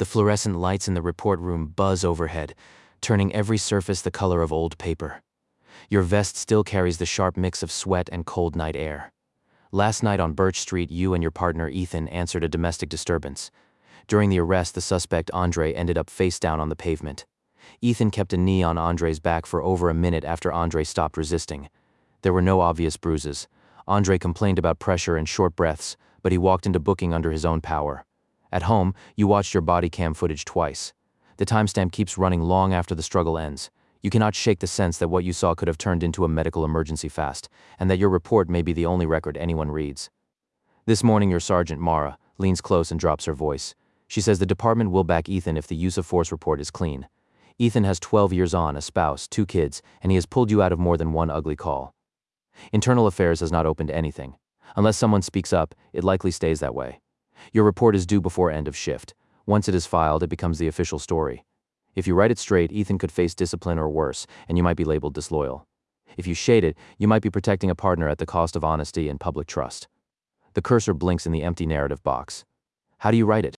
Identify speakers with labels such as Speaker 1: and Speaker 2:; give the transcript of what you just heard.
Speaker 1: The fluorescent lights in the report room buzz overhead, turning every surface the color of old paper. Your vest still carries the sharp mix of sweat and cold night air. Last night on Birch Street, you and your partner Ethan answered a domestic disturbance. During the arrest, the suspect Andre ended up face down on the pavement. Ethan kept a knee on Andre's back for over a minute after Andre stopped resisting. There were no obvious bruises. Andre complained about pressure and short breaths, but he walked into booking under his own power. At home, you watched your body cam footage twice. The timestamp keeps running long after the struggle ends. You cannot shake the sense that what you saw could have turned into a medical emergency fast, and that your report may be the only record anyone reads. This morning, your Sergeant Mara leans close and drops her voice. She says the department will back Ethan if the use of force report is clean. Ethan has 12 years on, a spouse, 2 kids, and he has pulled you out of more than one ugly call. Internal Affairs has not opened anything. Unless someone speaks up, it likely stays that way. Your report is due before end of shift. Once it is filed, it becomes the official story. If you write it straight, Ethan could face discipline or worse, and you might be labeled disloyal. If you shade it, you might be protecting a partner at the cost of honesty and public trust. The cursor blinks in the empty narrative box. How do you write it?